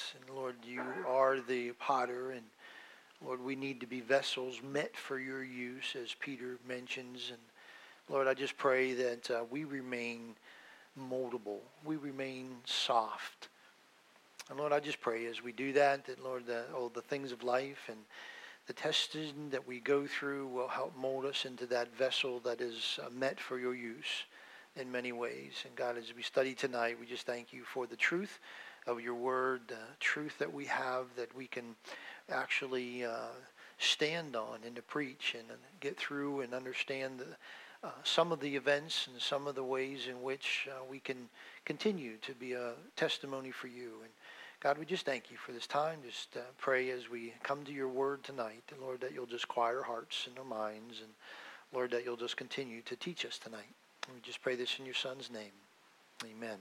And Lord, you are the potter, and Lord, we need to be vessels meant for your use, as Peter mentions. And Lord, I just pray that we remain moldable. We remain soft. And Lord, I just pray as we do that, Lord, all the things of life and the testing that we go through will help mold us into that vessel that is meant for your use in many ways. And God, as we study tonight, we just thank you for the truth of your word, truth that we have that we can actually stand on and to preach and get through and understand some of the events and some of the ways in which we can continue to be a testimony for you. And God, we just thank you for this time. Just pray as we come to your word tonight, and Lord, that you'll just quiet our hearts and our minds, and Lord, that you'll just continue to teach us tonight. And we just pray this in your Son's name. Amen.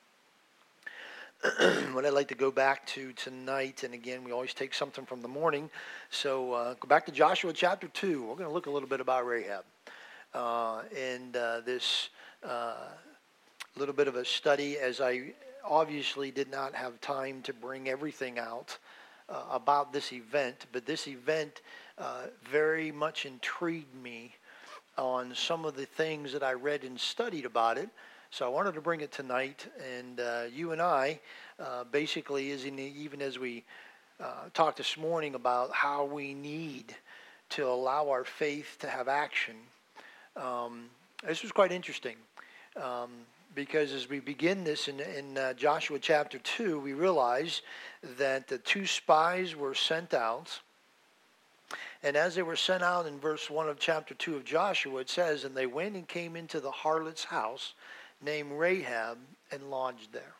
What I'd like to go back to tonight, and again, we always take something from the morning, so go back to Joshua chapter 2. We're going to look a little bit about Rahab. And this little bit of a study, as I obviously did not have time to bring everything out about this event, but this event very much intrigued me on some of the things that I read and studied about it. So I wanted to bring it tonight, and you and I, basically, even as we talked this morning about how we need to allow our faith to have action, this was quite interesting. Because as we begin this in Joshua chapter 2, we realize that the two spies were sent out. And as they were sent out in verse 1 of chapter 2 of Joshua, it says, "And they went and came into the harlot's house named Rahab and lodged there."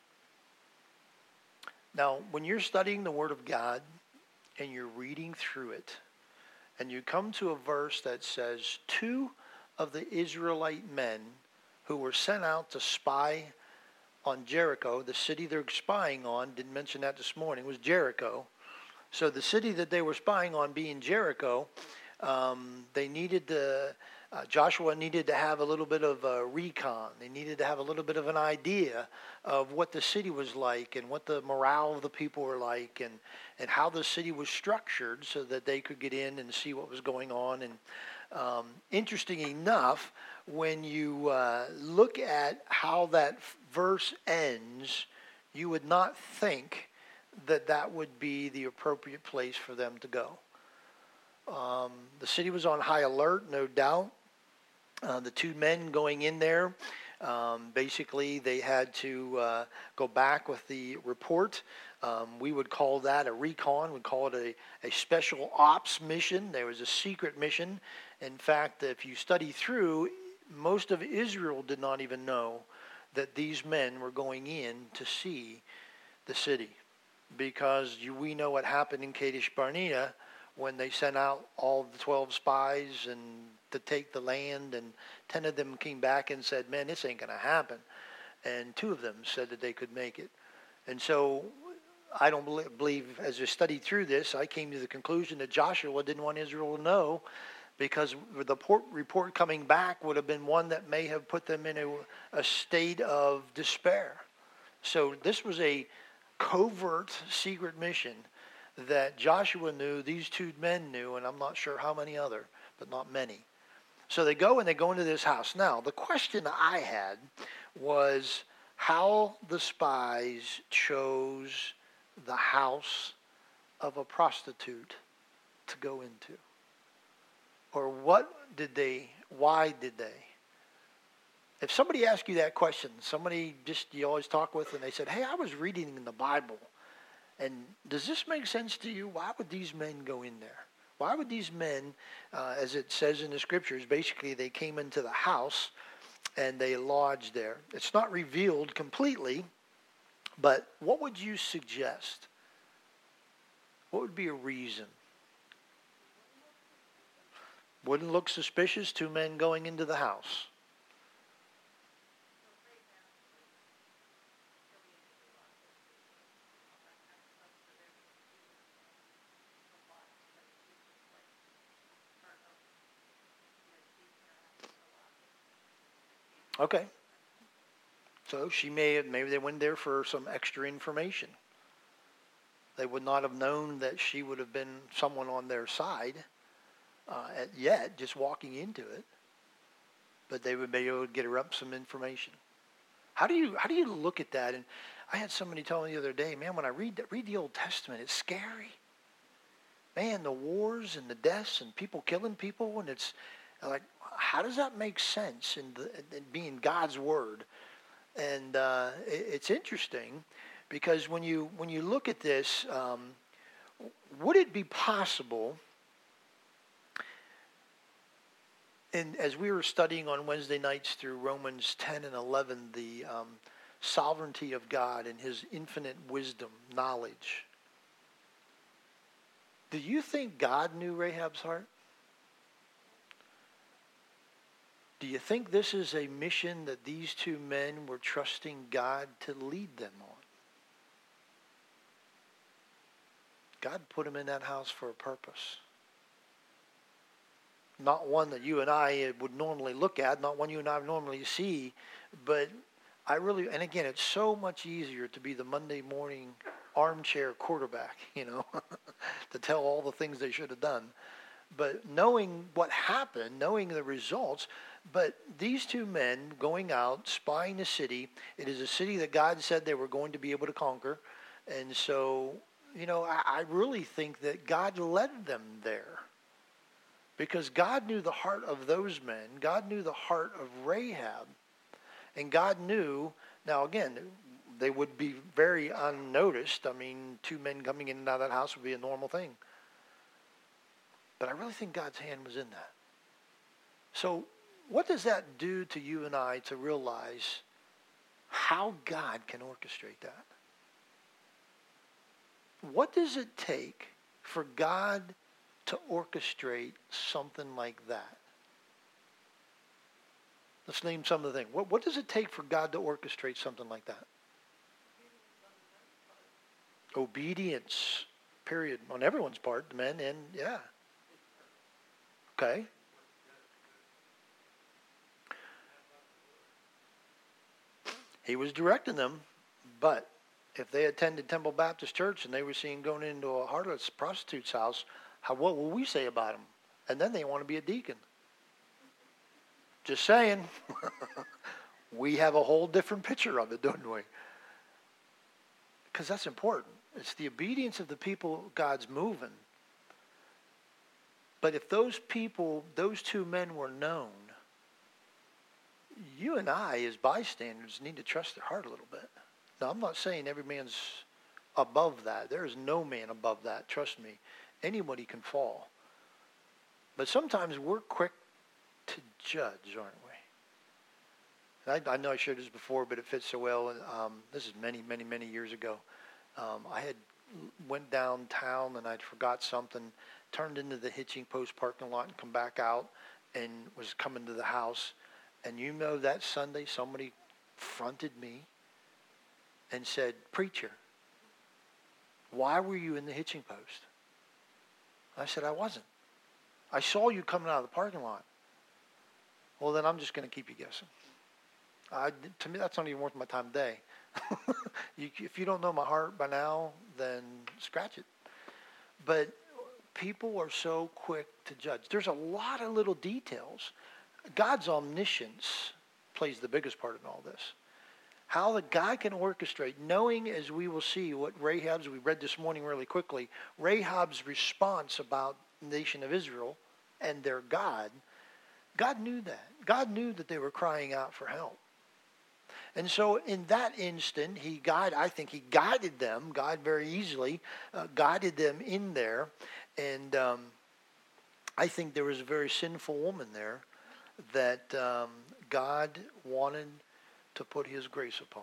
Now, when you're studying the Word of God and you're reading through it, and you come to a verse that says, two of the Israelite men who were sent out to spy on Jericho, the city they're spying on, didn't mention that this morning, was Jericho. So the city that they were spying on being Jericho, they needed Joshua needed to have a little bit of a recon. They needed to have a little bit of an idea of what the city was like and what the morale of the people were like and how the city was structured so that they could get in and see what was going on. And interesting enough, when you look at how that verse ends, you would not think that that would be the appropriate place for them to go. The city was on high alert, no doubt. The two men going in there, basically they had to go back with the report. We would call that a recon. We'd call it a special ops mission. There was a secret mission. In fact, if you study through, most of Israel did not even know that these men were going in to see the city. Because we know what happened in Kadesh Barnea when they sent out all the 12 spies and to take the land, and 10 of them came back and said, "Man, this ain't going to happen." And 2 of them said that they could make it. And so I don't believe, as I studied through this, I came to the conclusion that Joshua didn't want Israel to know, because the report coming back would have been one that may have put them in a state of despair. So this was a covert secret mission that Joshua knew, these 2 men knew, and I'm not sure how many other, but not many. So they go into this house. Now, the question I had was how the spies chose the house of a prostitute to go into. Or why did they? If somebody asks you that question, somebody you always talk with, and they said, "Hey, I was reading in the Bible, and does this make sense to you? Why would these men go in there? Why would these men, as it says in the scriptures, basically they came into the house and they lodged there?" It's not revealed completely, but what would you suggest? What would be a reason? Wouldn't look suspicious, 2 men going into the house. Okay. So maybe they went there for some extra information. They would not have known that she would have been someone on their side yet, just walking into it. But they would be able to get her up some information. How do you look at that? And I had somebody tell me the other day, man, when I read the Old Testament, it's scary. Man, the wars and the deaths and people killing people, and it's like, how does that make sense in being God's word? And it's interesting because when you look at this, would it be possible? And as we were studying on Wednesday nights through Romans 10 and 11, the sovereignty of God and his infinite wisdom, knowledge, do you think God knew Rahab's heart? Do you think this is a mission that these two men were trusting God to lead them on? God put them in that house for a purpose. Not one that you and I would normally look at, not one you and I would normally see, but I really, and again, it's so much easier to be the Monday morning armchair quarterback, to tell all the things they should have done. But knowing what happened, knowing the results, but these two men going out, spying the city, it is a city that God said they were going to be able to conquer. And so, I really think that God led them there. Because God knew the heart of those men. God knew the heart of Rahab. And God knew, now again, they would be very unnoticed. I mean, two men coming in and out of that house would be a normal thing. But I really think God's hand was in that. So what does that do to you and I to realize how God can orchestrate that? What does it take for God to orchestrate something like that? Let's name some of the things. What does it take for God to orchestrate something like that? Obedience, period, on everyone's part, the men and, yeah. Okay. He was directing them, but if they attended Temple Baptist Church and they were seen going into a harlot's prostitute's house, what will we say about them? And then they want to be a deacon. Just saying. We have a whole different picture of it, don't we? Because that's important. It's the obedience of the people God's moving. But if those people, those two men were known, you and I as bystanders need to trust their heart a little bit. Now, I'm not saying every man's above that. There is no man above that. Trust me. Anybody can fall. But sometimes we're quick to judge, aren't we? I know I shared this before, but it fits so well. This is many, many, many years ago. I had went downtown and I'd forgot something, turned into the hitching post parking lot and come back out and was coming to the house. And that Sunday somebody fronted me and said, "Preacher, why were you in the hitching post?" I said, "I wasn't. I saw you coming out of the parking lot." "Well, then I'm just going to keep you guessing." To me, that's not even worth my time today. If you don't know my heart by now, then scratch it. But people are so quick to judge. There's a lot of little details. God's omniscience plays the biggest part in all this. How that God can orchestrate, knowing, as we will see, what Rahab's, we read this morning really quickly, Rahab's response about the nation of Israel and their God. God knew that. God knew that they were crying out for help. And so in that instant, I think he guided them, God very easily, guided them in there. And I think there was a very sinful woman there that God wanted to put his grace upon.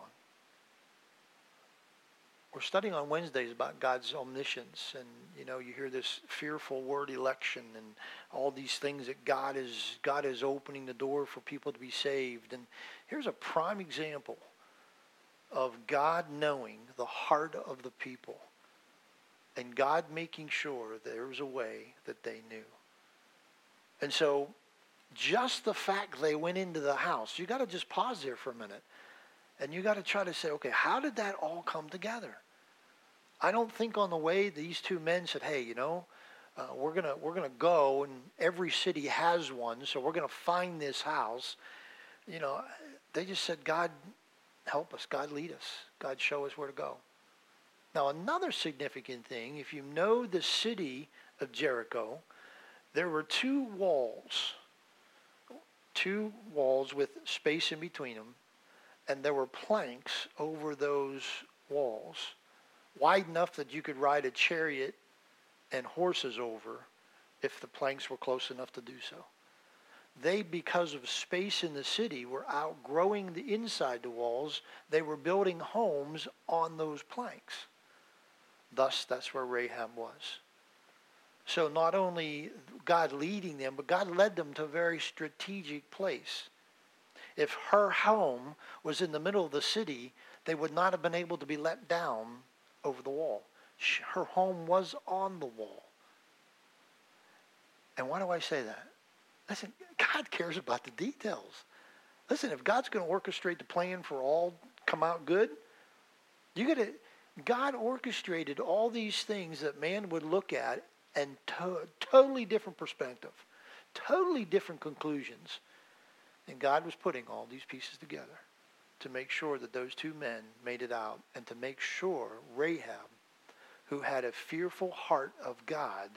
We're studying on Wednesdays about God's omniscience, and you hear this fearful word election and all these things that God is opening the door for people to be saved. And here's a prime example of God knowing the heart of the people and God making sure there was a way that they knew. And so just the fact they went into the house, you got to just pause there for a minute. And you got to try to say, okay, how did that all come together? I don't think on the way these two men said, hey, we're gonna go, and every city has one, so we're gonna find this house. You know, they just said, God, help us. God, lead us. God, show us where to go. Now, another significant thing, if you know the city of Jericho, there were two walls with space in between them, and there were planks over those walls, wide enough that you could ride a chariot and horses over if the planks were close enough to do so. They, because of space in the city, were outgrowing the inside the walls. They were building homes on those planks. Thus, that's where Rahab was. So not only God leading them, but God led them to a very strategic place. If her home was in the middle of the city, they would not have been able to be let down over the wall. Her home was on the wall. And why do I say that? Listen, God cares about the details. Listen, if God's going to orchestrate the plan for all come out good, God orchestrated all these things that man would look at and totally different perspective, totally different conclusions. And God was putting all these pieces together to make sure that those two men made it out, and to make sure Rahab, who had a fearful heart of God,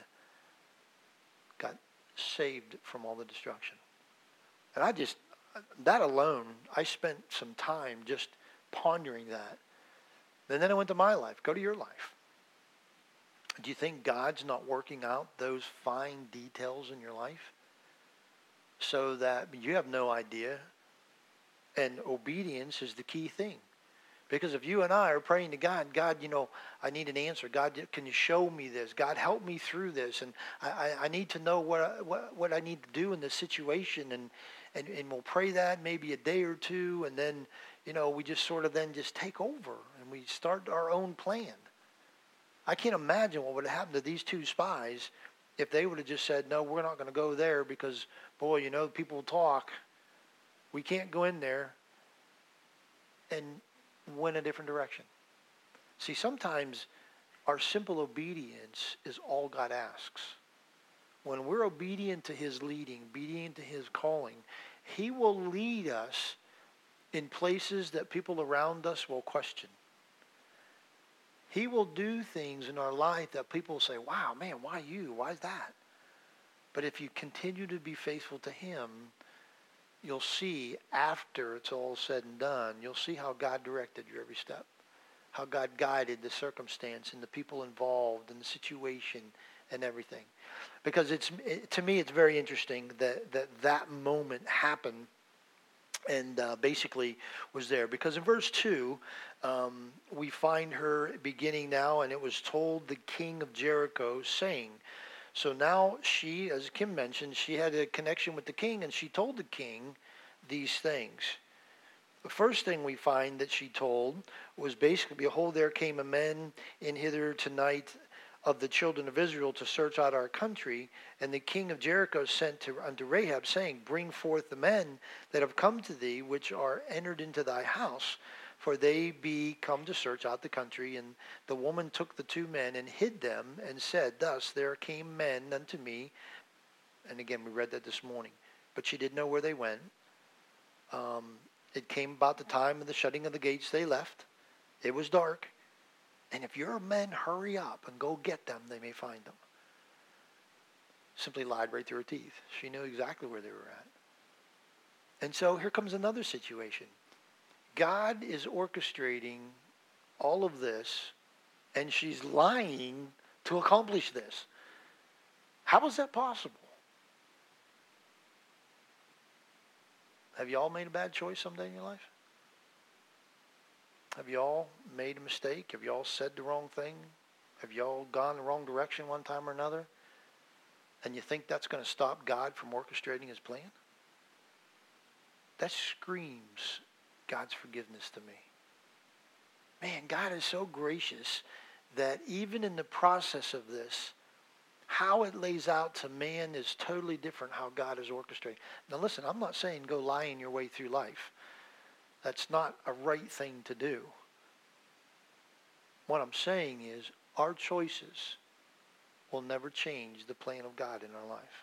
got saved from all the destruction. And that alone, I spent some time just pondering that. And then I went to my life. Go to your life. Do you think God's not working out those fine details in your life? So that you have no idea. And obedience is the key thing. Because if you and I are praying to God, God, I need an answer. God, can you show me this? God, help me through this. And I need to know what I need to do in this situation. And we'll pray that maybe a day or two. And then, we just sort of then just take over. And we start our own plan. I can't imagine what would have happened to these two spies if they would have just said, no, we're not going to go there because, boy, people talk. We can't go in there. And went a different direction. See, sometimes our simple obedience is all God asks. When we're obedient to his leading, obedient to his calling, he will lead us in places that people around us will question. He will do things in our life that people will say, wow, man, why you? Why is that? But if you continue to be faithful to him, you'll see after it's all said and done, you'll see how God directed your every step, how God guided the circumstance and the people involved and the situation and everything. Because to me, it's very interesting that moment happened and basically was there. Because in verse 2, we find her beginning now, and it was told the king of Jericho, saying. So now she, as Kim mentioned, she had a connection with the king, and she told the king these things. The first thing we find that she told was basically, behold, there came a man in hither tonight of the children of Israel to search out our country. And the king of Jericho sent unto Rahab, saying, bring forth the men that have come to thee, which are entered into thy house, for they be come to search out the country. And the woman took the two men and hid them, and said, thus there came men unto me. And again, we read that this morning. But she didn't know where they went. It came about the time of the shutting of the gates, they left. It was dark. And if your men hurry up and go get them, they may find them. Simply lied right through her teeth. She knew exactly where they were at. And so here comes another situation. God is orchestrating all of this, and she's lying to accomplish this. How is that possible? Have you all made a bad choice someday in your life? Have you all made a mistake? Have you all said the wrong thing? Have you all gone the wrong direction one time or another? And you think that's going to stop God from orchestrating his plan? That screams God's forgiveness to me. Man, God is so gracious that even in the process of this, how it lays out to man is totally different how God is orchestrating. Now listen, I'm not saying go lying your way through life. That's not a right thing to do. What I'm saying is our choices will never change the plan of God in our life.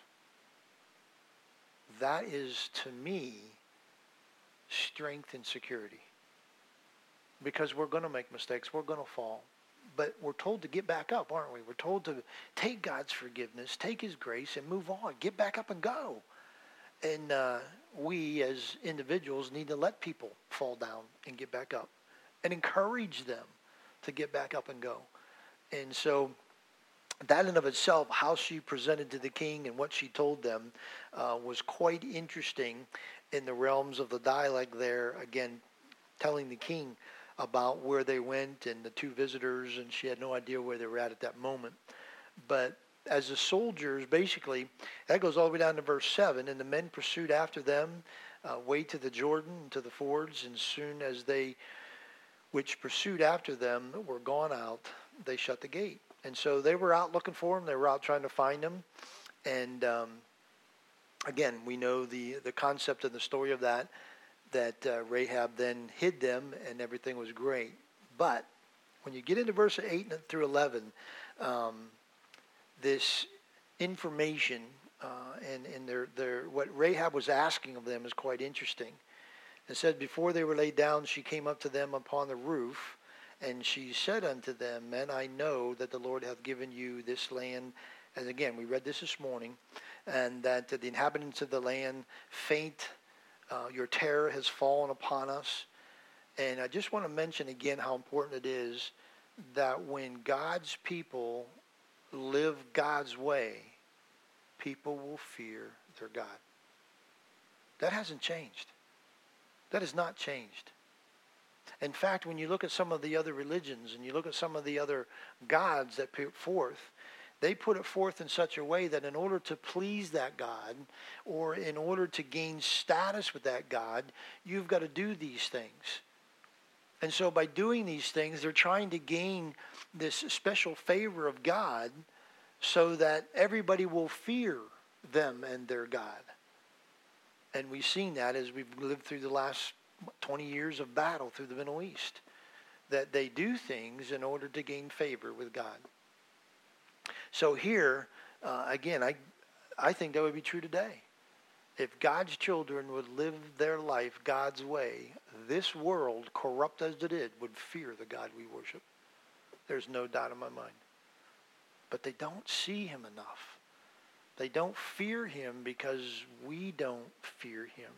That is, to me, strength and security. Because we're going to make mistakes. We're going to fall. But we're told to get back up, aren't we? We're told to take God's forgiveness, take his grace, and move on. Get back up and go. And we as individuals need to let people fall down and get back up and encourage them to get back up and go. And so that in of itself, how she presented to the king and what she told them was quite interesting in the realms of the dialect there. Again, telling the king about where they went and the two visitors, and she had no idea where they were at that moment. But as the soldiers, basically, that goes all the way down to verse 7, and the men pursued after them, way to the Jordan, to the fords, and soon as they which pursued after them were gone out, they shut the gate. And so they were out looking for them. They were out trying to find them. And again, we know the concept of the story of that Rahab then hid them and everything was great. But when you get into verse 8 through 11, this information and their what Rahab was asking of them is quite interesting. It says, before they were laid down, she came up to them upon the roof, and she said unto them, Men, I know that the Lord hath given you this land. And again, we read this morning, and that the inhabitants of the land faint. Your terror has fallen upon us. And I just want to mention again how important it is that when God's people live God's way, people will fear their God. That hasn't changed. That has not changed. In fact, when you look at some of the other religions and you look at some of the other gods that put forth, they put it forth in such a way that in order to please that God or in order to gain status with that God, you've got to do these things. And so by doing these things, they're trying to gain this special favor of God so that everybody will fear them and their God. And we've seen that as we've lived through the last 20 years of battle through the Middle East, that they do things in order to gain favor with God. So here, again, I think that would be true today. If God's children would live their life God's way, this world, corrupt as it is, would fear the God we worship. There's no doubt in my mind. But they don't see him enough. They don't fear him because we don't fear him.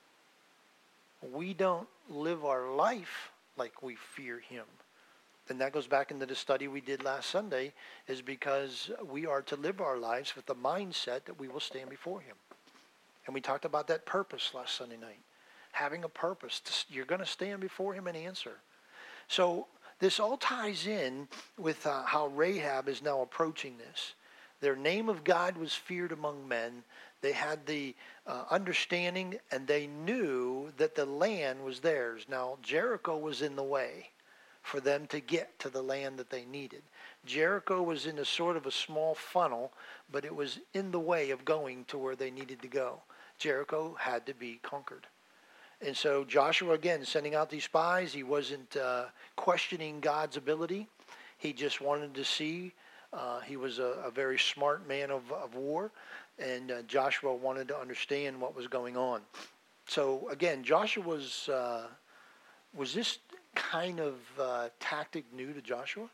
We don't live our life like we fear him. And that goes back into the study we did last Sunday, is because we are to live our lives with the mindset that we will stand before him. And we talked about that purpose last Sunday night. Having a purpose. You're going to stand before him and answer. So this all ties in with how Rahab is now approaching this. Their name of God was feared among men. They had the understanding, and they knew that the land was theirs. Now, Jericho was in the way for them to get to the land that they needed. Jericho was in a sort of a small funnel, but it was in the way of going to where they needed to go. Jericho had to be conquered. And so Joshua, again, sending out these spies, he wasn't questioning God's ability. He just wanted to see. He was a very smart man of war, and Joshua wanted to understand what was going on. So again, Joshua was this kind of tactic new to Joshua?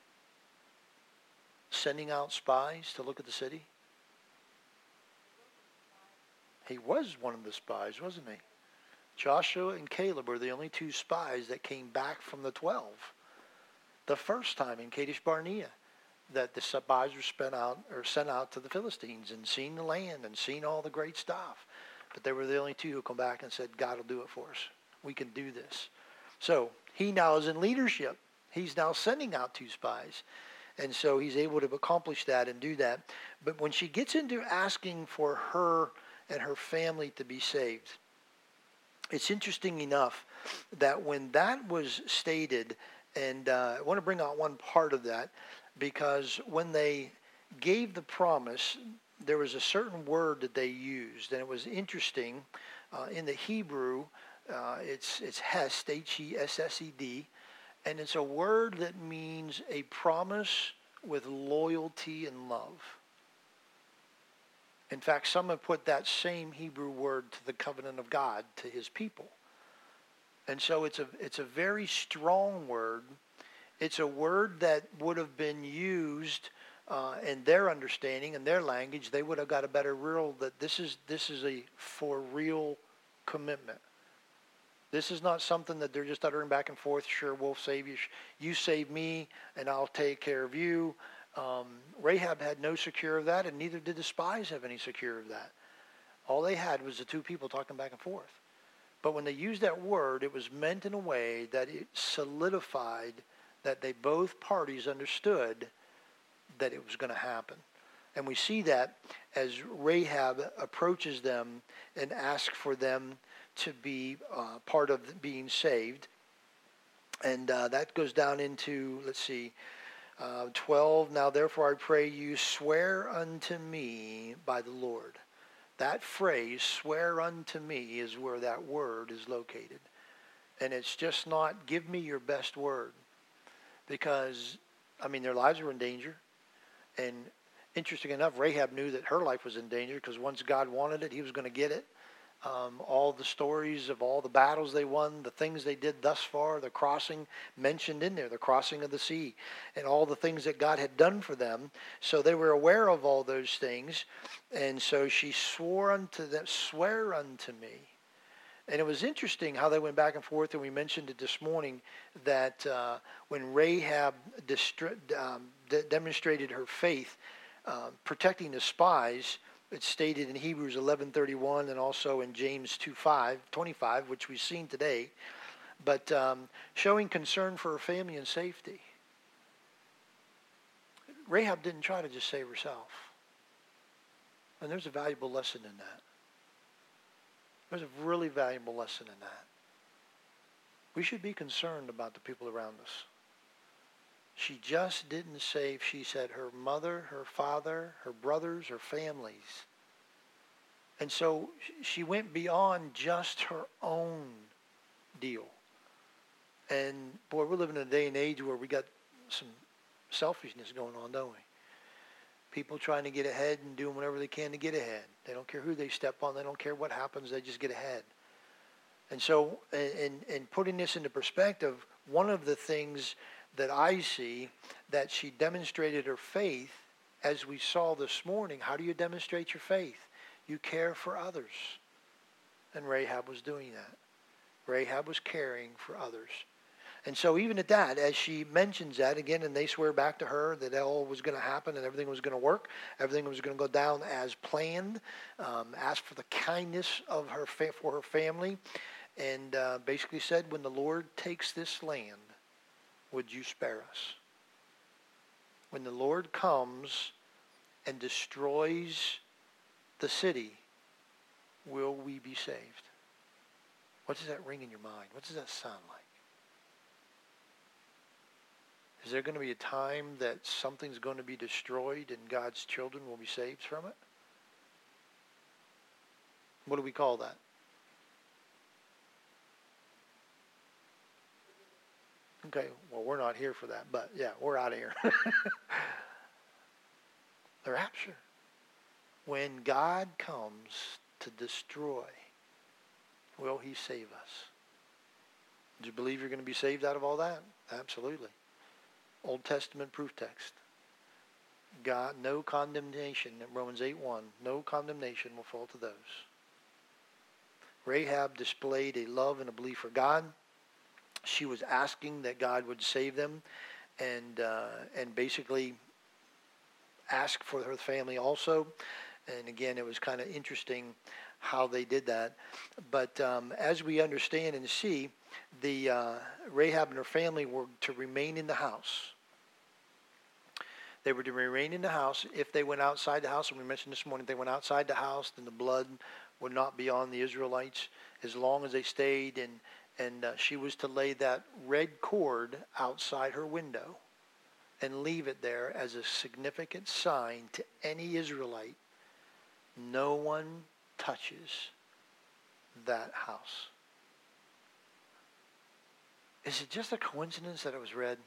Sending out spies to look at the city? He was one of the spies, wasn't he? Joshua and Caleb were the only two spies that came back from the 12. The first time in Kadesh Barnea that the spies were sent out to the Philistines and seen the land and seen all the great stuff. But they were the only two who come back and said, God will do it for us. We can do this. So he now is in leadership. He's now sending out two spies. And so he's able to accomplish that and do that. But when she gets into asking for her and her family to be saved, it's interesting enough that when that was stated, and I want to bring out one part of that, because when they gave the promise, there was a certain word that they used, and it was interesting. In the Hebrew, it's hesed, H-E-S-S-E-D, And it's a word that means a promise with loyalty and love. In fact, some have put that same Hebrew word to the covenant of God to his people. And so it's a very strong word. It's a word that would have been used in their understanding, in their language. They would have got a better real that this is a for real commitment. This is not something that they're just uttering back and forth. Sure, we'll save you. You save me, and I'll take care of you. Rahab had no secure of that, and neither did the spies have any secure of that. All they had was the two people talking back and forth. But when they used that word, it was meant in a way that it solidified that they both parties understood that it was going to happen. And we see that as Rahab approaches them and asks for them to be part of being saved. And that goes down into, 12. Now therefore I pray you, swear unto me by the Lord. That phrase, swear unto me, is where that word is located. And it's just not, give me your best word. Because, their lives were in danger. And interesting enough, Rahab knew that her life was in danger because once God wanted it, he was going to get it. All the stories of all the battles they won, the things they did thus far, the crossing mentioned in there, the crossing of the sea, and all the things that God had done for them. So they were aware of all those things. And so she swore unto them, swear unto me. And it was interesting how they went back and forth, and we mentioned it this morning, that when Rahab demonstrated her faith, protecting the spies, it's stated in Hebrews 11:31 and also in James 2:25, which we've seen today, but showing concern for her family and safety. Rahab didn't try to just save herself. And there's a valuable lesson in that. There's a really valuable lesson in that. We should be concerned about the people around us. She just didn't save, she said, her mother, her father, her brothers, her families. And so she went beyond just her own deal. And boy, we're living in a day and age where we got some selfishness going on, don't we? People trying to get ahead and doing whatever they can to get ahead. They don't care who they step on. They don't care what happens. They just get ahead. And so in putting this into perspective, one of the things that I see that she demonstrated her faith, as we saw this morning. How do you demonstrate your faith? You care for others. And Rahab was doing that. Rahab was caring for others. And so even at that, as she mentions that again, and they swear back to her that all was going to happen and everything was going to work, everything was going to go down as planned, asked for the kindness of her for her family, and basically said, when the Lord takes this land, would you spare us? When the Lord comes and destroys the city, will we be saved? What does that ring in your mind? What does that sound like? Is there going to be a time that something's going to be destroyed and God's children will be saved from it? What do we call that? Okay, well, we're not here for that, but yeah, we're out of here. The rapture. When God comes to destroy, will he save us? Do you believe you're going to be saved out of all that? Absolutely. Old Testament proof text. God, no condemnation, Romans 8:1, no condemnation will fall to those. Rahab displayed a love and a belief for God. She was asking that God would save them, and basically ask for her family also. And again, it was kind of interesting how they did that. But as we understand and see, the Rahab and her family were to remain in the house. They were to remain in the house. If they went outside the house, and we mentioned this morning, if they went outside the house, then the blood would not be on the Israelites as long as they stayed. And she was to lay that red cord outside her window and leave it there as a significant sign to any Israelite. No one touches that house. Is it just a coincidence that it was red?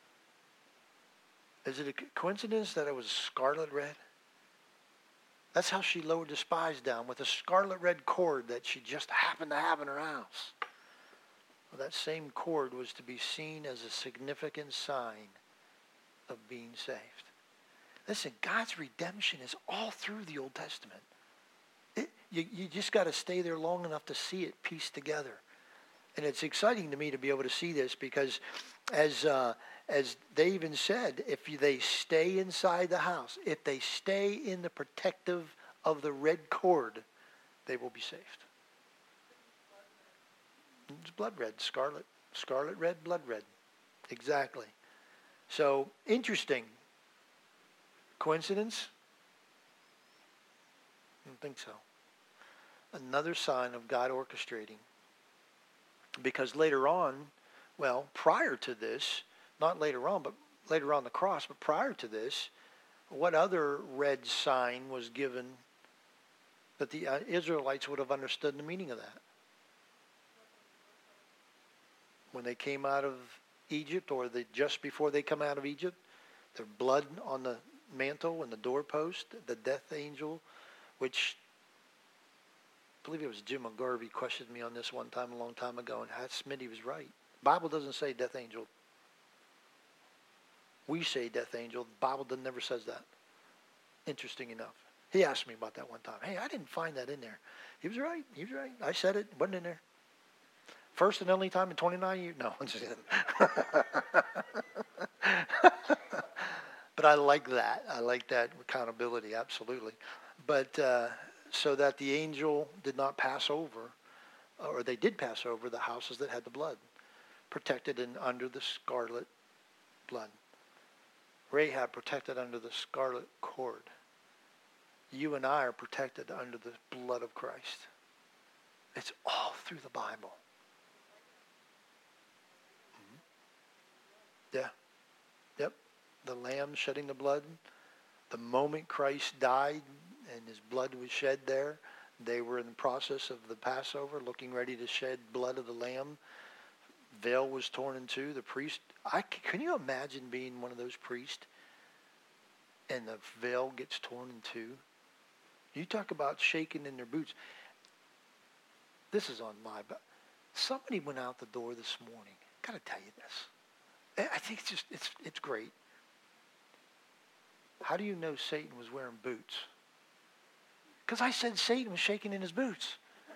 Is it a coincidence that it was scarlet red? That's how she lowered the spies down, with a scarlet red cord that she just happened to have in her house. Well, that same cord was to be seen as a significant sign of being saved. Listen, God's redemption is all through the Old Testament. You just got to stay there long enough to see it pieced together. And it's exciting to me to be able to see this, because as they even said, if they stay inside the house, if they stay in the protective of the red cord, they will be saved. It's blood red, scarlet red, blood red. Exactly. So, interesting. Coincidence? I don't think so. Another sign of God orchestrating. Because later on, well, prior to this, not later on, but later on the cross, but prior to this, what other red sign was given that the Israelites would have understood the meaning of that? When they came out of Egypt, or just before they come out of Egypt, their blood on the mantle and the doorpost, the death angel, which I believe it was Jim McGarvey questioned me on this one time a long time ago, and Smitty was right. The Bible doesn't say death angel. We say death angel. The Bible never says that. Interesting enough. He asked me about that one time. Hey, I didn't find that in there. He was right. He was right. I said it. It wasn't in there. First and only time in 29 years. No, I'm just kidding. But I like that. I like that accountability, absolutely. But so that the angel did not pass over, or they did pass over the houses that had the blood, protected in under the scarlet blood. Rahab protected under the scarlet cord. You and I are protected under the blood of Christ. It's all through the Bible. Yeah. Yep. The Lamb shedding the blood. The moment Christ died and his blood was shed there, they were in the process of the Passover, looking ready to shed blood of the Lamb. Veil was torn in two. The priest, can you imagine being one of those priests and the veil gets torn in two? You talk about shaking in their boots. This is on my, but somebody went out the door this morning. Got to tell you this. I think it's great. How do you know Satan was wearing boots? Because I said Satan was shaking in his boots.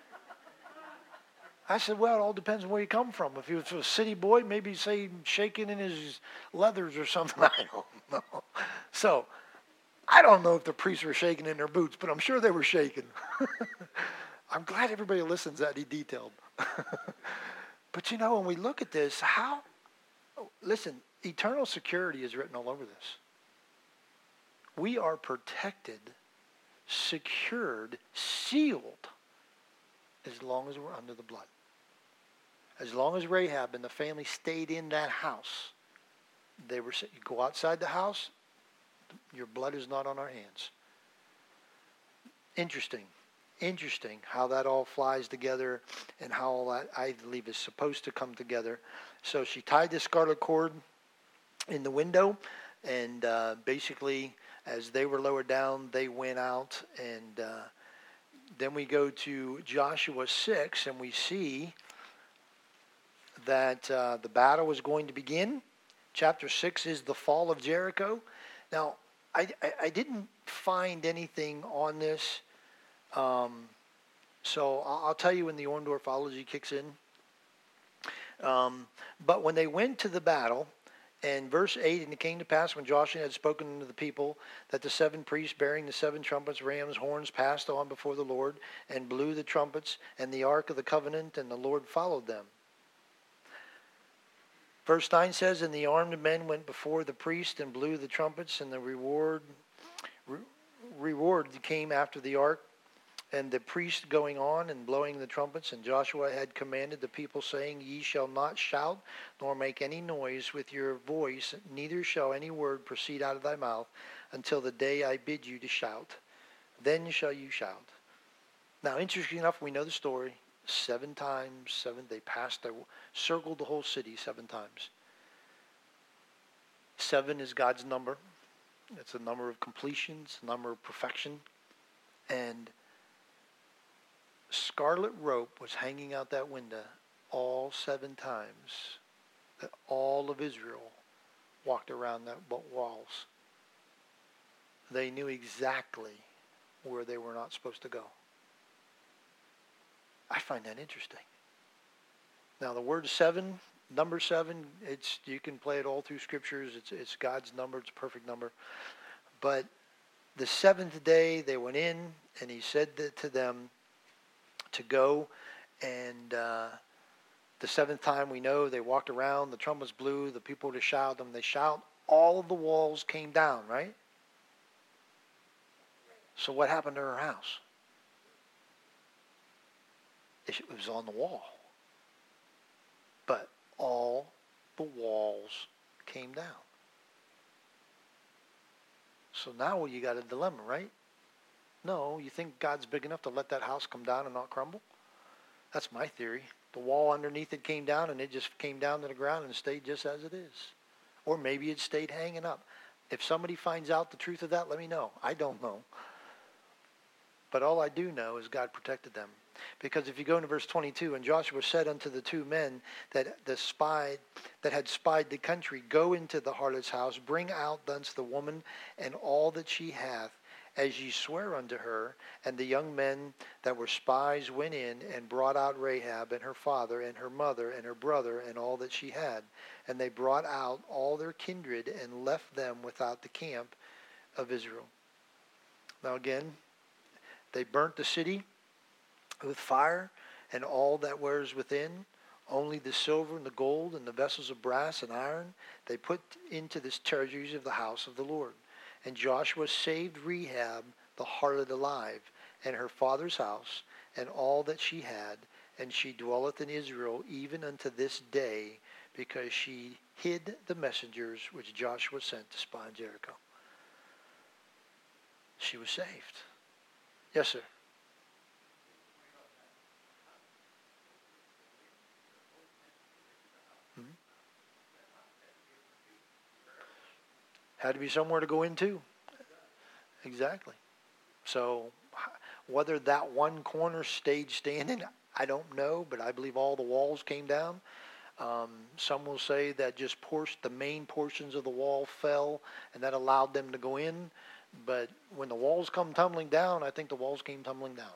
I said, well, it all depends on where you come from. If he was a city boy, maybe say shaking in his leathers or something. I don't know. So, I don't know if the priests were shaking in their boots, but I'm sure they were shaking. I'm glad everybody listens that detailed. But you know, when we look at this, listen, eternal security is written all over this. We are protected, secured, sealed, as long as we're under the blood. As long as Rahab and the family stayed in that house, they were. You go outside the house, your blood is not on our hands. Interesting how that all flies together and how all that, I believe, is supposed to come together. So she tied the scarlet cord in the window, and basically, as they were lowered down, they went out. And then we go to Joshua 6, and we see that the battle is going to begin. Chapter 6 is the fall of Jericho. Now, I didn't find anything on this. So I'll tell you when the Orndorffology kicks in. But when they went to the battle, and verse 8, and it came to pass when Joshua had spoken to the people that the 7 priests bearing the 7 trumpets, rams, horns, passed on before the Lord and blew the trumpets and the ark of the covenant, and the Lord followed them. Verse 9 says, and the armed men went before the priest and blew the trumpets, and the reward came after the ark. And the priest going on and blowing the trumpets, and Joshua had commanded the people, saying, ye shall not shout, nor make any noise with your voice, neither shall any word proceed out of thy mouth, until the day I bid you to shout. Then shall you shout. Now, interesting enough, we know the story. 7 times. 7. They circled the whole city 7 times. 7 is God's number. It's a number of completion. It's a number of perfection. And scarlet rope was hanging out that window all 7 times that all of Israel walked around that walls. They knew exactly where they were not supposed to go. I find that interesting. Now the word 7, number 7, you can play it all through scriptures. It's God's number. It's a perfect number. But the 7th day they went in, and he said to them to go, and the 7th time we know they walked around, the trumpets blew, the people to shout them. They shout, all of the walls came down, right? So what happened to her house? It was on the wall. But all the walls came down. So now you got a dilemma, right? No, you think God's big enough to let that house come down and not crumble? That's my theory. The wall underneath it came down, and it just came down to the ground and stayed just as it is. Or maybe it stayed hanging up. If somebody finds out the truth of that, let me know. I don't know. But all I do know is God protected them. Because if you go into verse 22, and Joshua said unto the 2 men that had spied the country, go into the harlot's house, bring out thence the woman and all that she hath, as ye swear unto her. And the young men that were spies went in and brought out Rahab and her father and her mother and her brother and all that she had. And they brought out all their kindred and left them without the camp of Israel. Now again, they burnt the city with fire and all that was within. Only the silver and the gold and the vessels of brass and iron they put into the treasuries of the house of the Lord. And Joshua saved Rahab the harlot alive, and her father's house, and all that she had, and she dwelleth in Israel even unto this day, because she hid the messengers which Joshua sent to spy on Jericho. She was saved. Yes, sir. Had to be somewhere to go into. Exactly. So whether that one corner stayed standing, I don't know, but I believe all the walls came down. Some will say that just the main portions of the wall fell, and that allowed them to go in. But when the walls come tumbling down, I think the walls came tumbling down.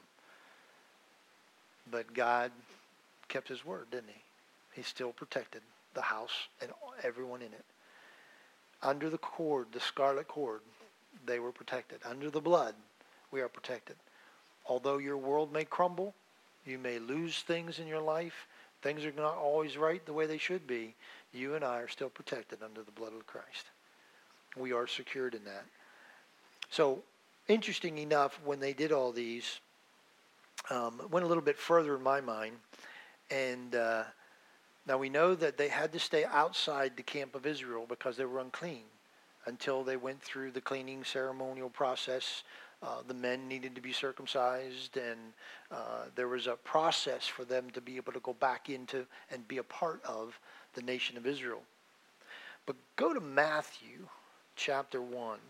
But God kept his word, didn't he? He still protected the house and everyone in it. Under the cord, the scarlet cord, they were protected. Under the blood, we are protected. Although your world may crumble, you may lose things in your life, things are not always right the way they should be, you and I are still protected under the blood of Christ. We are secured in that. So, interesting enough, when they did all these, went a little bit further in my mind, and now we know that they had to stay outside the camp of Israel because they were unclean until they went through the cleaning ceremonial process. The men needed to be circumcised, and there was a process for them to be able to go back into and be a part of the nation of Israel. But go to Matthew chapter 1.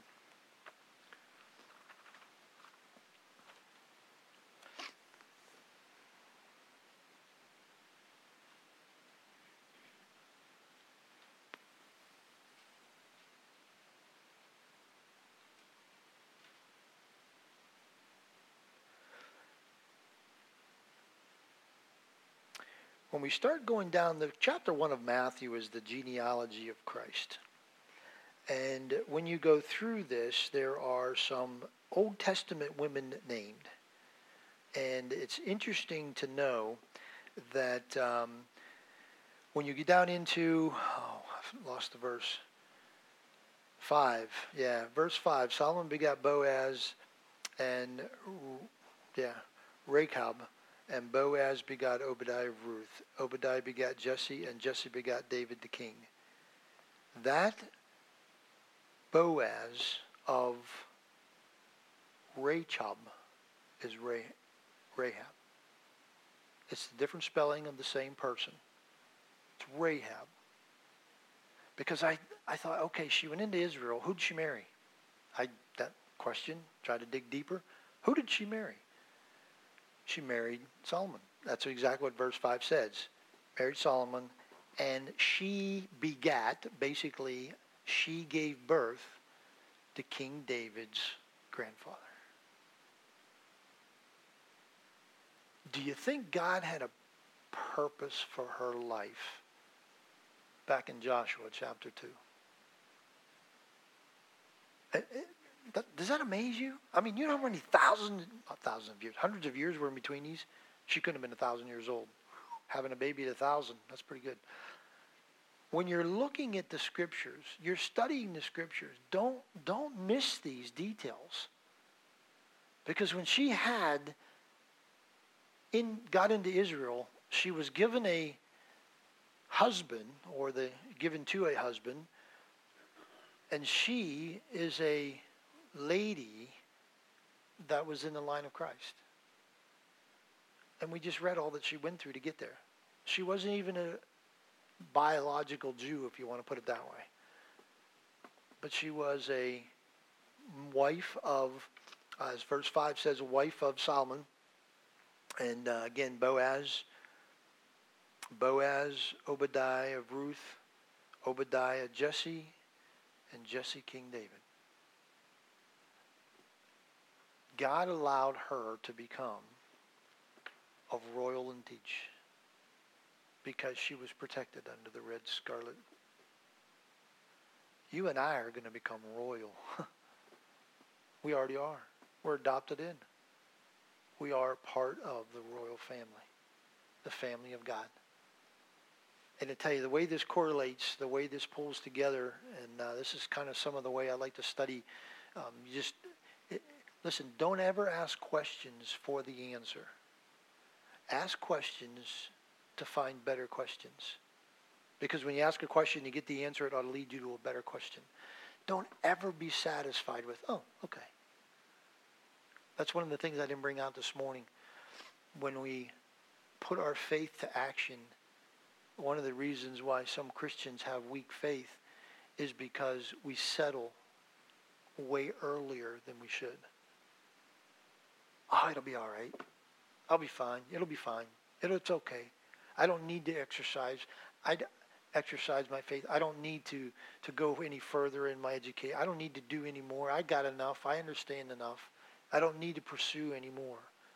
When we start going down, the chapter 1 of Matthew is the genealogy of Christ. And when you go through this, there are some Old Testament women named. And it's interesting to know that when you get down into, I've lost the verse, 5. Yeah, verse 5, Solomon begot Boaz and, Rechab. And Boaz begot Obadiah of Ruth. Obadiah begot Jesse, and Jesse begot David the king. That Boaz of Rechab is Rahab. It's the different spelling of the same person. It's Rahab. Because I thought, okay, she went into Israel. Who did she marry? That question, tried to dig deeper. Who did she marry? She married Solomon. That's exactly what verse 5 says. Married Solomon, and she begat, basically, she gave birth to King David's grandfather. Do you think God had a purpose for her life back in Joshua chapter 2? Does that amaze you? I mean, you know how many thousands of years, hundreds of years were in between these? She couldn't have been 1,000 years old. Having a baby at 1,000, that's pretty good. When you're looking at the scriptures, you're studying the scriptures, don't miss these details. Because when she got into Israel, she was given a husband, or given to a husband, and she is a lady that was in the line of Christ. And we just read all that she went through to get there. She wasn't even a biological Jew, if you want to put it that way. But she was a wife of, as verse 5 says, a wife of Solomon. And again, Boaz, Obadiah of Ruth, Obadiah, Jesse, and Jesse, King David. God allowed her to become of royal lineage because she was protected under the red scarlet. You and I are going to become royal. We already are. We're adopted in. We are part of the royal family, the family of God. And to tell you, the way this correlates, the way this pulls together, and this is kind of some of the way I like to study, listen, don't ever ask questions for the answer. Ask questions to find better questions. Because when you ask a question, you get the answer, it ought to lead you to a better question. Don't ever be satisfied with, oh, okay. That's one of the things I didn't bring out this morning. When we put our faith to action, one of the reasons why some Christians have weak faith is because we settle way earlier than we should. Oh, it'll be all right. I'll be fine. It'll be fine. It's okay. I don't need to exercise. I'd exercise my faith. I don't need to go any further in my education. I don't need to do any more. I got enough. I understand enough. I don't need to pursue anymore.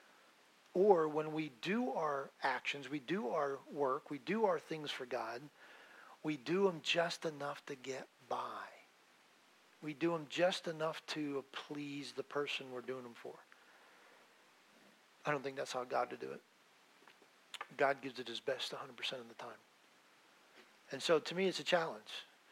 Or when we do our actions, we do our work, we do our things for God, we do them just enough to get by. We do them just enough to please the person we're doing them for. I don't think that's how God would do it. God gives it his best 100% of the time. And so to me, it's a challenge.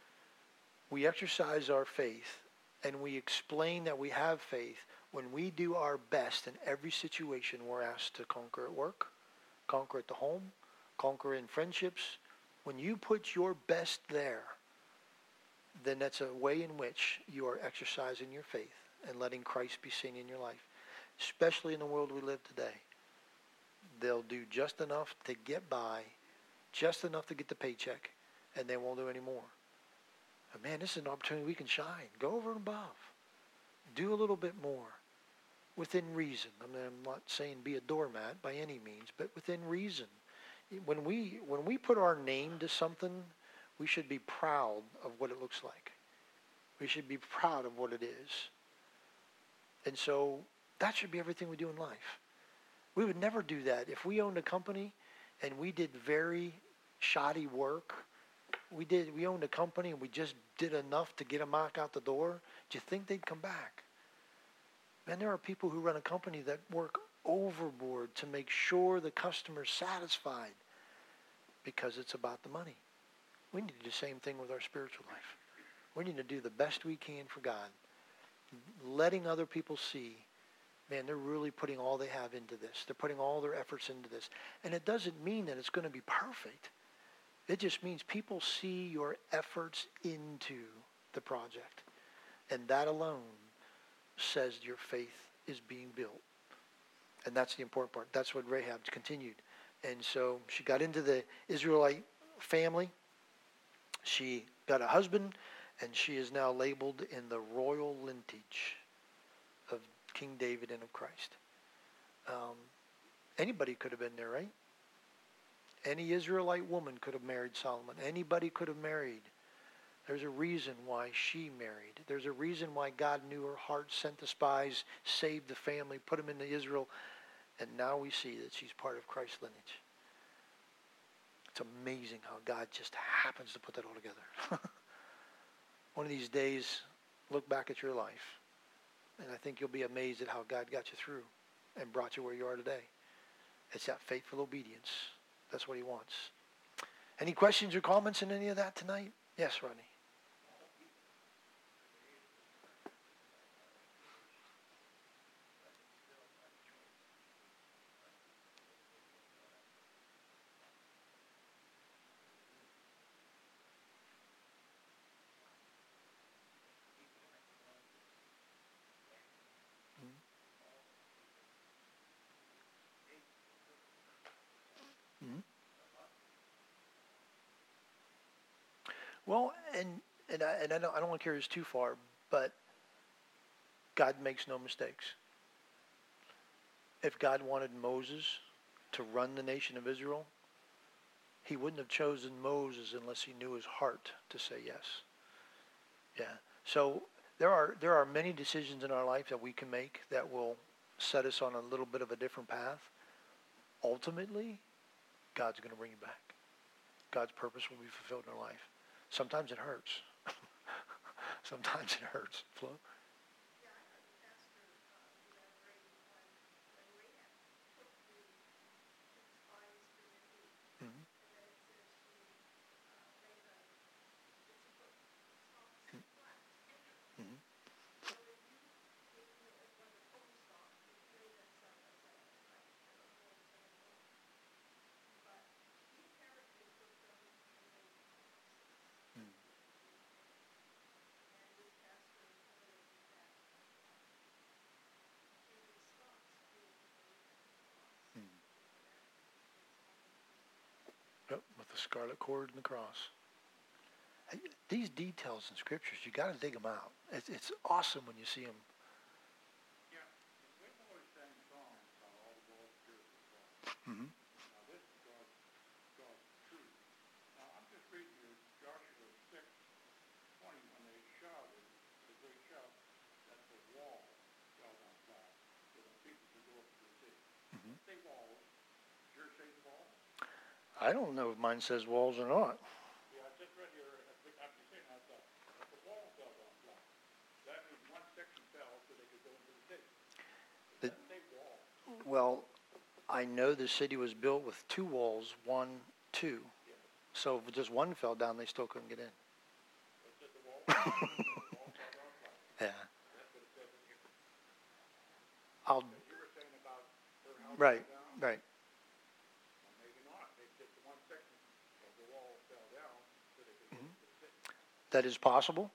We exercise our faith and we explain that we have faith when we do our best in every situation we're asked to conquer at work, conquer at the home, conquer in friendships. When you put your best there, then that's a way in which you are exercising your faith and letting Christ be seen in your life. Especially in the world we live today. They'll do just enough to get by, just enough to get the paycheck, and they won't do any more. But man, this is an opportunity we can shine. Go over and above. Do a little bit more. Within reason. I mean, I'm not saying be a doormat by any means, but within reason. When we put our name to something, we should be proud of what it looks like. We should be proud of what it is. And so that should be everything we do in life. We would never do that. If we owned a company and we did very shoddy work, we owned a company and we just did enough to get them out the door, do you think they'd come back? Man, there are people who run a company that work overboard to make sure the customer's satisfied because it's about the money. We need to do the same thing with our spiritual life. We need to do the best we can for God, letting other people see, man, they're really putting all they have into this. They're putting all their efforts into this. And it doesn't mean that it's going to be perfect. It just means people see your efforts into the project. And that alone says your faith is being built. And that's the important part. That's what Rahab continued. And so she got into the Israelite family. She got a husband, and she is now labeled in the royal lineage of King David and of Christ. Anybody could have been there, right? Any Israelite woman could have married Solomon. Anybody could have married. There's a reason why she married. There's a reason why God knew her heart, sent the spies, saved the family, put them into Israel, and now we see that she's part of Christ's lineage. It's amazing how God just happens to put that all together. One of these days, look back at your life, and I think you'll be amazed at how God got you through and brought you where you are today. It's that faithful obedience. That's what he wants. Any questions or comments in any of that tonight? Yes, Rodney. Mm-hmm. Well, and I don't want to carry this too far, but God makes no mistakes. If God wanted Moses to run the nation of Israel, he wouldn't have chosen Moses unless he knew his heart to say yes. Yeah. So there are many decisions in our life that we can make that will set us on a little bit of a different path. Ultimately, God's going to bring you back. God's purpose will be fulfilled in our life. Sometimes it hurts. Sometimes it hurts. Flo? Mm-hmm. Mm-hmm. Mm-hmm. Yep, with the scarlet cord and the cross. Hey, these details in scriptures, you got to dig them out. It's awesome when you see them. Mm-hmm. Mm-hmm. I don't know if mine says walls or not. The, well, I know the city was built with two walls, one, two. So if just one fell down, they still couldn't get in. Yeah. I'll. Right. Right. Mhm. That is possible.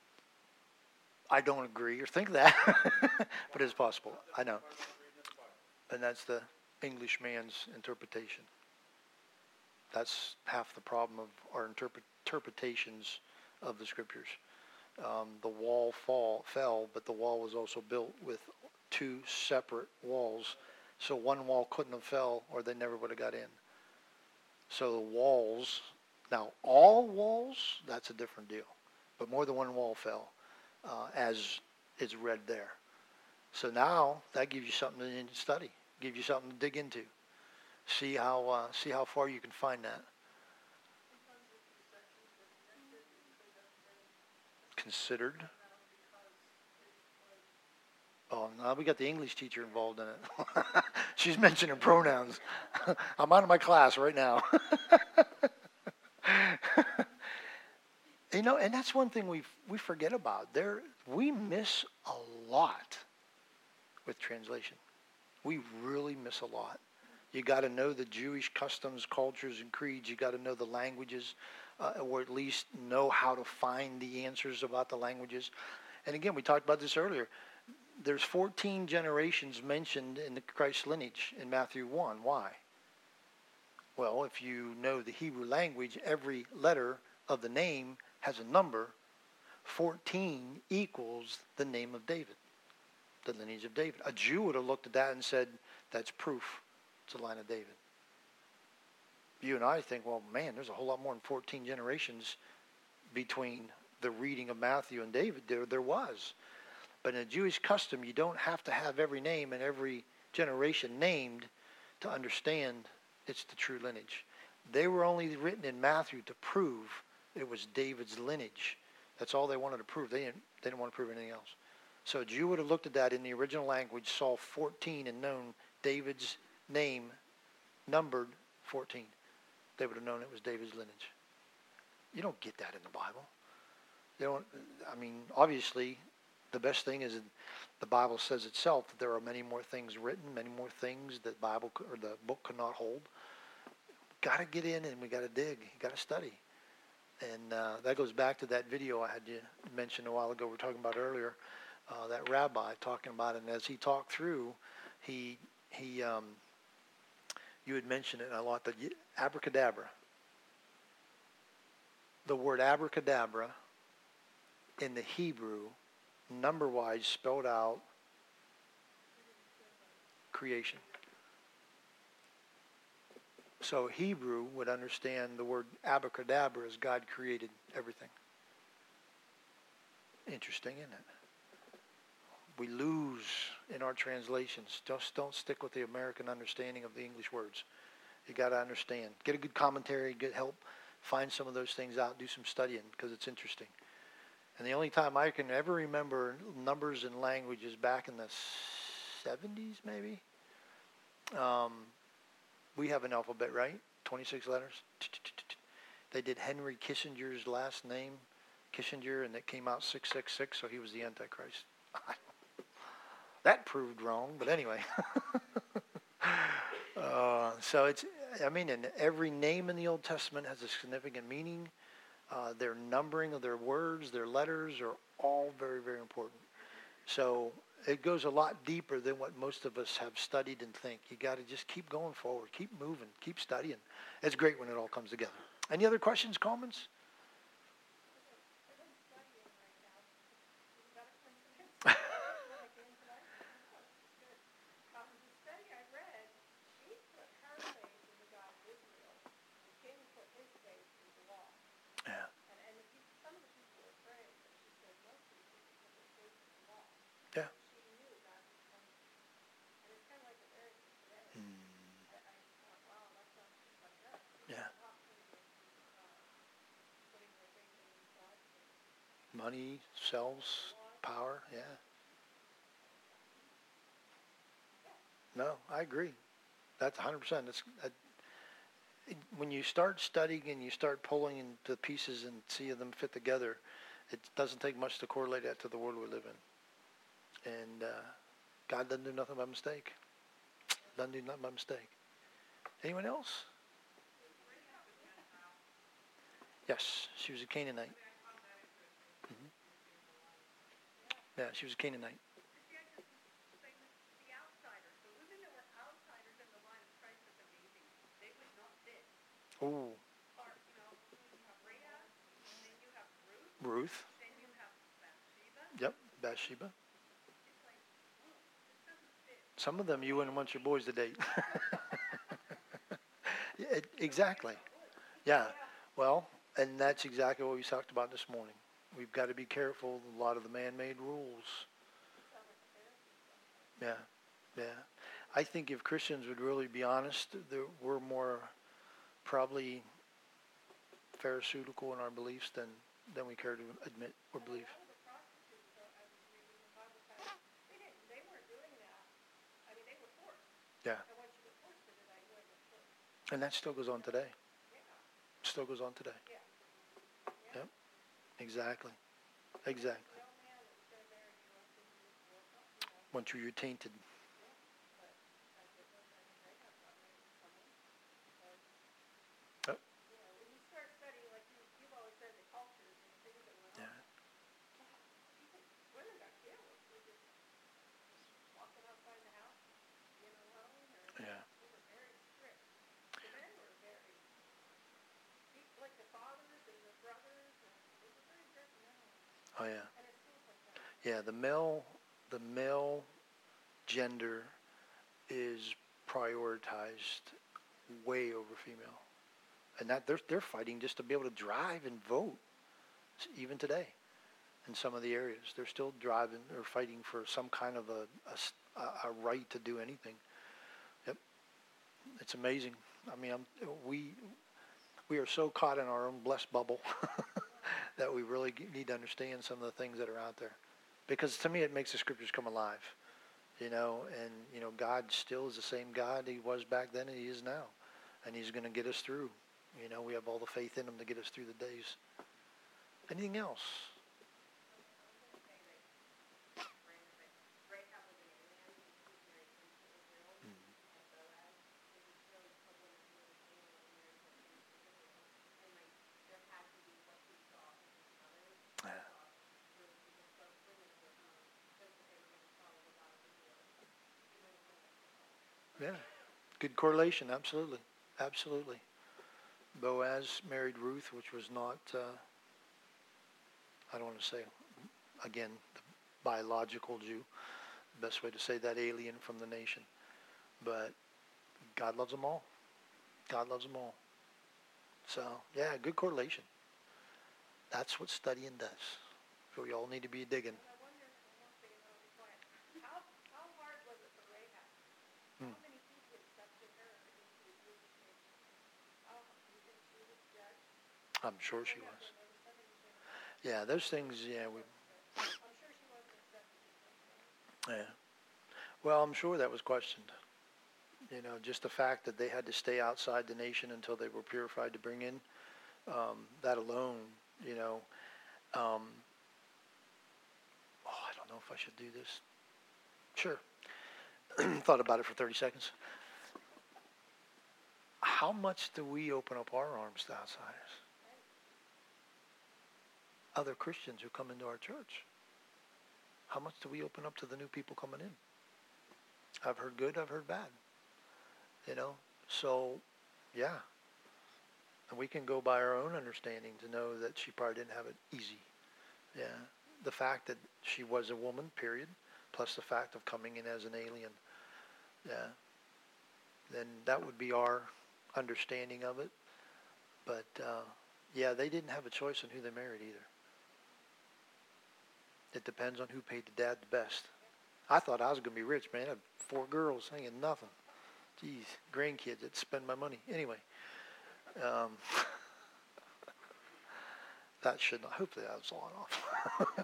I don't agree or think that, but it's possible. I know. And that's the Englishman's interpretation. That's half the problem of our interpretations of the scriptures. The wall fell, but the wall was also built with two separate walls. So one wall couldn't have fell or they never would have got in. So the walls, now all walls, that's a different deal. But more than one wall fell, as is read there. So now that gives you something to study, gives you something to dig into. See how far you can find that. Considered. Oh, now we got the English teacher involved in it. She's mentioning pronouns. I'm out of my class right now. And that's one thing we forget about. We miss a lot with translation. We really miss a lot. You got to know the Jewish customs, cultures, and creeds. You got to know the languages, or at least know how to find the answers about the languages. And again, we talked about this earlier. There's 14 generations mentioned in the Christ lineage in Matthew 1. Why? Well, if you know the Hebrew language, every letter of the name has a number. 14 equals the name of David, the lineage of David. A Jew would have looked at that and said, that's proof. It's a line of David. You and I think, well, man, there's a whole lot more than 14 generations between the reading of Matthew and David. There was. But in a Jewish custom, you don't have to have every name and every generation named to understand it's the true lineage. They were only written in Matthew to prove it was David's lineage. That's all they wanted to prove. They didn't want to prove anything else. So a Jew would have looked at that in the original language, saw 14 and known David's name numbered 14. They would have known it was David's lineage. You don't get that in the Bible. You don't. I mean, obviously, the best thing is the Bible says itself that there are many more things written, many more things that Bible or the book could not hold. Got to get in and we got to dig. You got to study. And that goes back to that video I had you mention a while ago. We were talking about earlier. That rabbi talking about it, and as he talked through, you had mentioned it a lot. That abracadabra. The word abracadabra in the Hebrew, number-wise, spelled out creation. So Hebrew would understand the word abracadabra as God created everything. Interesting, isn't it? We lose in our translations. Just don't stick with the American understanding of the English words. You got to understand. Get a good commentary, get help. Find some of those things out. Do some studying because it's interesting. And the only time I can ever remember numbers and languages back in the 70s, maybe. We have an alphabet, right? 26 letters. They did Henry Kissinger's last name, Kissinger, and it came out 666, so he was the Antichrist. That proved wrong, but anyway. So it's, I mean, and every name in the Old Testament has a significant meaning. Their numbering of their words, their letters are all very, very important. So it goes a lot deeper than what most of us have studied and think. You got to just keep going forward, keep moving, keep studying. It's great when it all comes together. Any other questions, comments? Yeah. Yeah. Money sells power. Yeah. No, I agree. That's 100%. When you start studying and you start pulling into pieces and see them fit together, it doesn't take much to correlate that to the world we live in. And God doesn't do nothing by mistake. Doesn't do nothing by mistake. Anyone else? Yes, she was a Canaanite. Mm-hmm. Yeah, she was a Canaanite. Oh. Ruth. Yep, Bathsheba. Some of them you wouldn't want your boys to date. Exactly. Yeah. Well, and that's exactly what we talked about this morning. We've got to be careful of a lot of the man-made rules. Yeah. Yeah. I think if Christians would really be honest, we're more probably pharisaical in our beliefs than we care to admit or believe. Yeah. And that still goes on today. Still goes on today. Yep. Exactly. Exactly. Once you're tainted. Yep. Yeah. Yeah. Oh yeah. Yeah, the male gender is prioritized way over female. And that they're fighting just to be able to drive and vote even today in some of the areas. They're still driving or fighting for some kind of a right to do anything. Yep. It's amazing. I mean, we are so caught in our own blessed bubble that we really need to understand some of the things that are out there. Because to me, it makes the scriptures come alive, and, God still is the same God he was back then and he is now. And he's going to get us through. We have all the faith in him to get us through the days. Anything else? Yeah. Good correlation. Absolutely. Absolutely. Boaz married Ruth, which was not, I don't want to say, again, the biological Jew. The best way to say that, alien from the nation. But God loves them all. God loves them all. So, yeah, good correlation. That's what studying does. So we all need to be digging. Hmm. I'm sure she was. Yeah, those things, yeah. Yeah. Well, I'm sure that was questioned. Just the fact that they had to stay outside the nation until they were purified to bring in, that alone, um, I don't know if I should do this. Sure. Thought about it for 30 seconds. How much do we open up our arms to outsiders? Other Christians who come into our church. How much do we open up to the new people coming in? I've heard good, I've heard bad. So, yeah. And we can go by our own understanding to know that she probably didn't have it easy. Yeah. The fact that she was a woman, period, plus the fact of coming in as an alien. Yeah. Then that would be our understanding of it. But, yeah, they didn't have a choice on who they married either. It depends on who paid the dad the best. I thought I was going to be rich, man. I had 4 girls, I ain't nothing. Geez, grandkids that spend my money. Anyway, that should not, hopefully that was on off.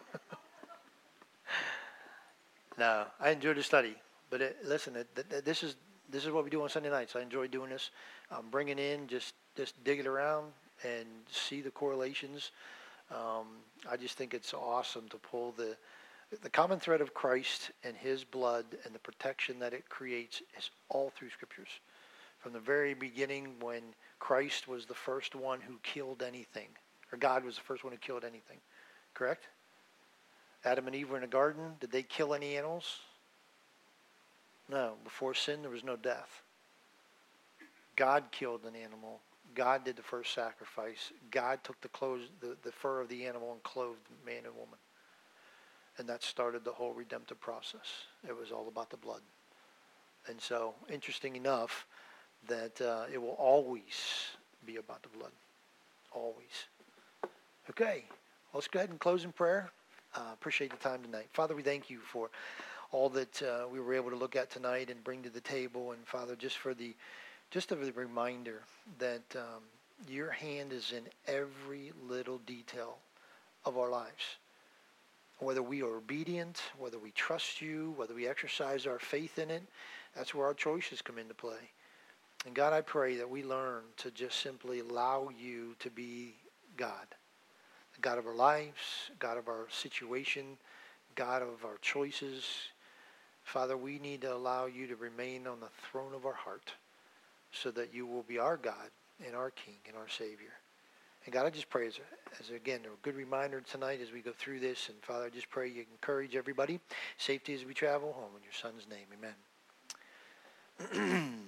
No, I enjoyed the study. But listen, this is what we do on Sunday nights. I enjoy doing this. Bringing in, just dig it around and see the correlations. I just think it's awesome to pull the common thread of Christ and his blood and the protection that it creates is all through scriptures. From the very beginning when Christ was the first one who killed anything, or God was the first one who killed anything, correct? Adam and Eve were in the garden. Did they kill any animals? No. Before sin, there was no death. God killed an animal. God did the first sacrifice. God took the fur of the animal and clothed man and woman. And that started the whole redemptive process. It was all about the blood. And so, interesting enough, that it will always be about the blood. Always. Okay, let's go ahead and close in prayer. Appreciate the time tonight. Father, we thank you for all that we were able to look at tonight and bring to the table. And Father, just for the reminder that your hand is in every little detail of our lives. Whether we are obedient, whether we trust you, whether we exercise our faith in it, that's where our choices come into play. And God, I pray that we learn to just simply allow you to be God. The God of our lives, God of our situation, God of our choices. Father, we need to allow you to remain on the throne of our heart so that you will be our God and our King and our Savior. And God, I just pray as again, a good reminder tonight as we go through this. And Father, I just pray you encourage everybody. Safety as we travel home. In your Son's name, amen.